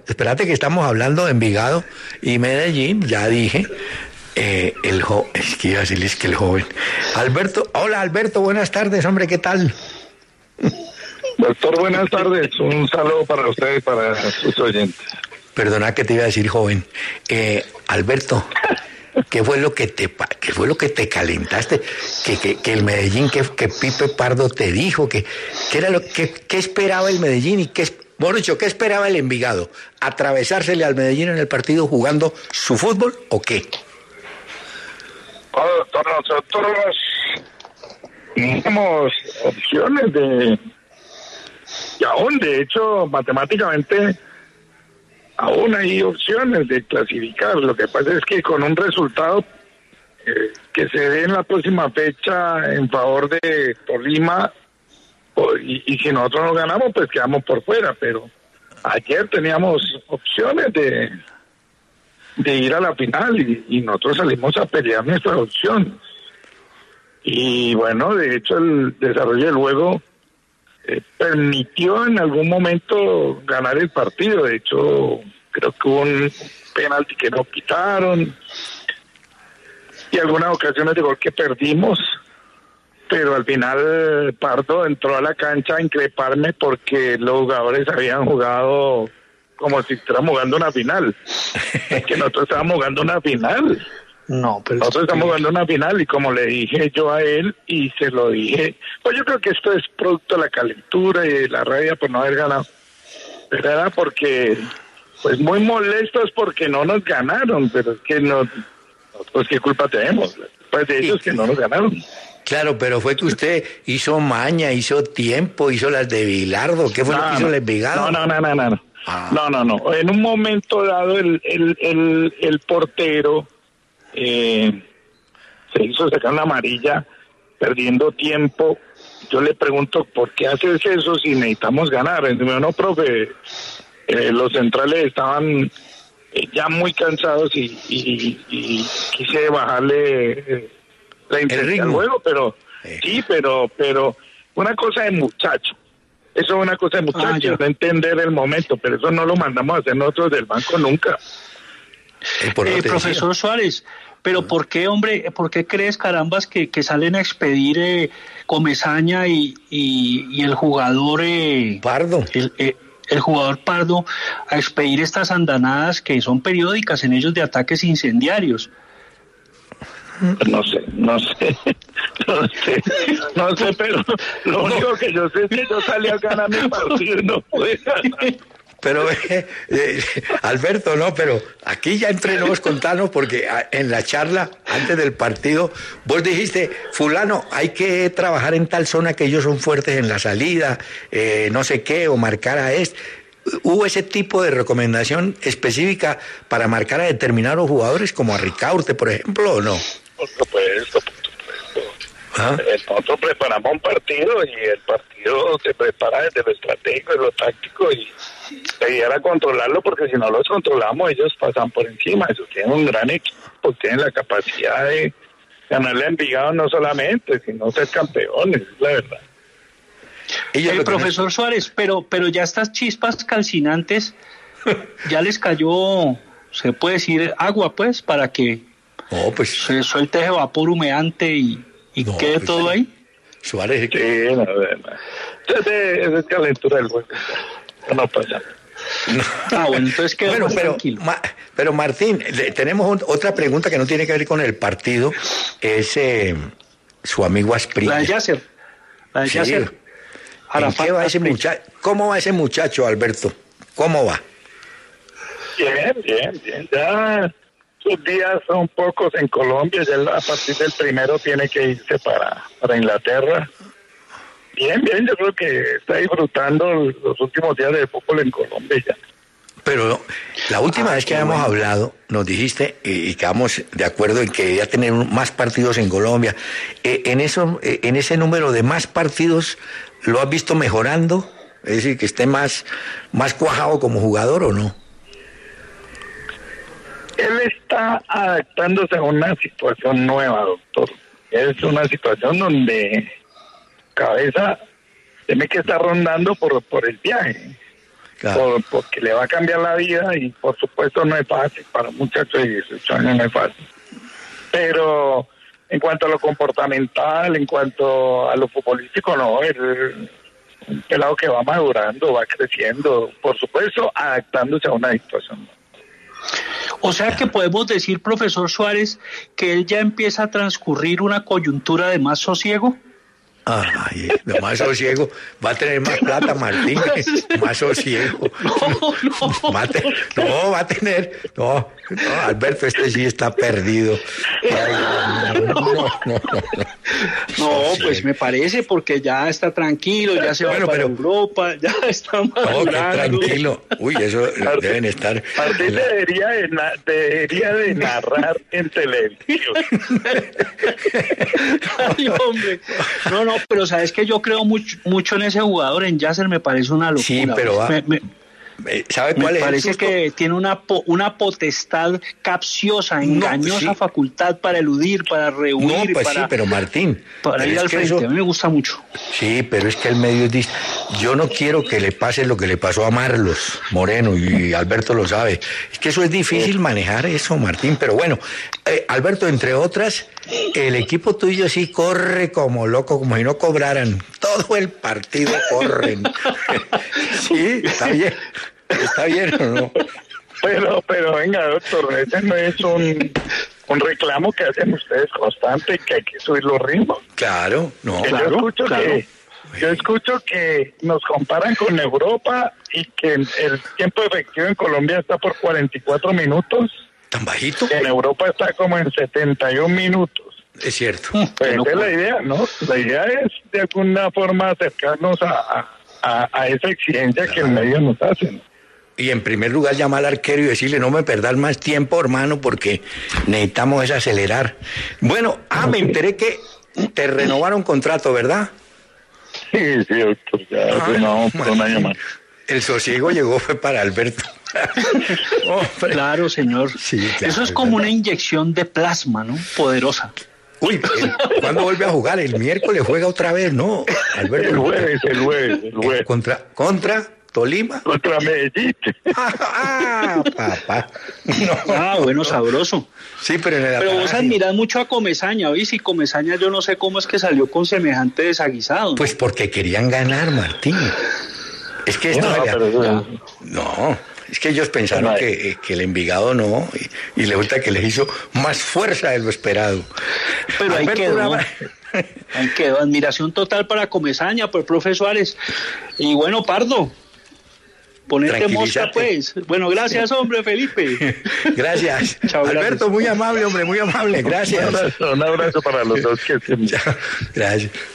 espérate que estamos hablando de Envigado y Medellín, ya dije. Es que iba a decirles que el joven. Alberto, hola Alberto, buenas tardes, hombre, ¿qué tal? Doctor, buenas tardes. Un saludo para usted y para sus oyentes. Perdona que te iba a decir joven. Alberto, ¿qué fue lo que te calentaste? Que el Medellín, que Pipe Pardo te dijo, qué esperaba el Medellín y qué esperaba el Envigado? ¿Atravesársele al Medellín en el partido jugando su fútbol o qué? Doctor, nosotros tenemos opciones y aún, de hecho, matemáticamente, aún hay opciones de clasificar. Lo que pasa es que con un resultado que se dé en la próxima fecha en favor de Tolima, y si nosotros no ganamos, pues quedamos por fuera. Pero ayer teníamos opciones de ir a la final y nosotros salimos a pelear nuestras opciones. Y bueno, de hecho, el desarrollo del juego permitió en algún momento ganar el partido. De hecho, creo que hubo un penalti que no quitaron y algunas ocasiones de gol que perdimos, pero al final Pardo entró a la cancha a increparme porque los jugadores habían jugado como si estuviéramos jugando una final. Es que nosotros estábamos jugando una final. No, pero nosotros estamos jugando una final y como le dije yo a él y se lo dije, pues yo creo que esto es producto de la calentura y de la rabia por no haber ganado. Pero era porque, pues muy molestos porque no nos ganaron, pero es que no, pues qué culpa tenemos, pues de ellos que no nos ganaron. Claro, pero fue que usted hizo maña, hizo tiempo, hizo las de Bilardo. ¿Qué fue lo que hizo el Envigado? No. No. En un momento dado el portero se hizo sacar una amarilla perdiendo tiempo. Yo le pregunto, ¿por qué haces eso si necesitamos ganar? Entonces, no, profe, los centrales estaban ya muy cansados y quise bajarle la intensidad al juego, pero sí, pero una cosa de muchacho. Eso es una cosa de muchachos, no entender el momento, pero eso no lo mandamos a hacer nosotros del banco nunca. Profesor Suárez, pero ¿por qué, hombre, por qué crees, carambas, que salen a expedir Comesaña y el jugador Pardo? El jugador Pardo a expedir estas andanadas que son periódicas en ellos de ataques incendiarios? No sé, pero lo único que yo sé es que yo salí a ganar mi partido y no pude ganar. Pero, Alberto, no, pero aquí ya entre nos contanos, porque en la charla antes del partido, vos dijiste, fulano, hay que trabajar en tal zona que ellos son fuertes en la salida, no sé qué, o marcar a este. ¿Hubo ese tipo de recomendación específica para marcar a determinados jugadores, como a Ricaurte, por ejemplo, o no? Por supuesto. Nosotros preparamos un partido y el partido se prepara desde lo estratégico y lo táctico y la idea era controlarlo, porque si no los controlamos ellos pasan por encima. Ellos tienen un gran equipo, tienen la capacidad de ganarle a Envigado no solamente, sino ser campeones, es la verdad. Profesor Suárez, pero ya estas chispas calcinantes ya les cayó, se puede decir, agua, pues, para que se suelte ese vapor humeante y quede pues, todo ahí. Suárez, sí, no, es calentura del juego, no pasa. Bueno, entonces quedamos tranquilos. Pero Martín, tenemos otra pregunta que no tiene que ver con el partido, es su amigo Asprilla. La de Yasser. ¿Qué va ese muchacho? ¿Cómo va ese muchacho, Alberto? ¿Cómo va? Bien. Ya sus días son pocos en Colombia. Ya a partir del 1 tiene que irse para Inglaterra. Bien. Yo creo que está disfrutando los últimos días de fútbol en Colombia ya. Pero la última vez que habíamos hablado, nos dijiste, y quedamos de acuerdo en que ya tener más partidos en Colombia. En ese número de más partidos, ¿lo has visto mejorando? Es decir, que esté más cuajado como jugador, ¿o no? Él está adaptándose a una situación nueva, doctor. Es una situación donde cabeza tiene que estar rondando por el viaje. claro. Porque le va a cambiar la vida y por supuesto no es fácil, para un muchacho de 18 años no es fácil. Pero en cuanto a lo comportamental, en cuanto a lo futbolístico, no, es un pelado que va madurando, va creciendo, por supuesto adaptándose a una situación. O sea que podemos decir, profesor Suárez, que él ya empieza a transcurrir una coyuntura de más sosiego. Ay, de más sosiego. Va a tener más plata, Martín. Más sosiego. No, va a tener. No, Alberto, este sí está perdido. Ay, no, pues me parece, porque ya está tranquilo, ya se va para Europa, ya está madurando. No, qué tranquilo. Uy, eso deben estar. Martín debería de narrar en televisión. Ay, hombre. No, pero sabes que yo creo mucho en ese jugador, en Yasser, me parece una locura. Sí, pero ¿sabe cuál es? Me parece que tiene una potestad capciosa, engañosa, facultad para eludir, para rehuir. No, pues sí, pero Martín. Para ir al frente, a mí me gusta mucho. Sí, pero es que el medio dice, yo no quiero que le pase lo que le pasó a Marlos Moreno, y Alberto lo sabe. Es que eso es difícil manejar eso, Martín, pero bueno, Alberto, entre otras, el equipo tuyo sí corre como loco, como si no cobraran. Todo el partido corren. Sí, está bien. ¿Está bien o no? Pero venga, doctor, ese no es un reclamo que hacen ustedes constante, que hay que subir los ritmos. Claro, no. Yo escucho que nos comparan con Europa y que el tiempo efectivo en Colombia está por 44 minutos. ¿Tan bajito? En Europa está como en 71 minutos. Es cierto. Pues esa es la idea, ¿no? La idea es de alguna forma acercarnos a esa exigencia que el medio nos hace, ¿no? Y en primer lugar llamar al arquero y decirle, no me perdas más tiempo, hermano, porque necesitamos es acelerar. Bueno, me enteré que te renovaron contrato, ¿verdad? Sí, doctor, ya renovamos por un año más. El sosiego fue para Alberto. Claro, señor. Sí, claro, eso es como una inyección de plasma, ¿no? Poderosa. Uy, ¿cuándo vuelve a jugar? El miércoles juega otra vez, ¿no? Alberto, el jueves. ¿Contra Tolima? Contra Medellín. Papá. No. Bueno, sabroso. Sí, pero vos admirás mucho a Comesaña, ¿oís? Y Comesaña yo no sé cómo es que salió con semejante desaguisado. Pues porque querían ganar, Martín. Es que no, es que ellos pensaron que el Envigado no, y resulta que les hizo más fuerza de lo esperado. Pero ahí quedó, admiración total para Comesaña, por profe Suárez. Y bueno, Pardo, ponete mosca, pues. Bueno, gracias, hombre, Felipe. Gracias. Chao, Alberto, gracias. Muy amable, hombre, muy amable. Gracias. Un abrazo para los dos que Gracias.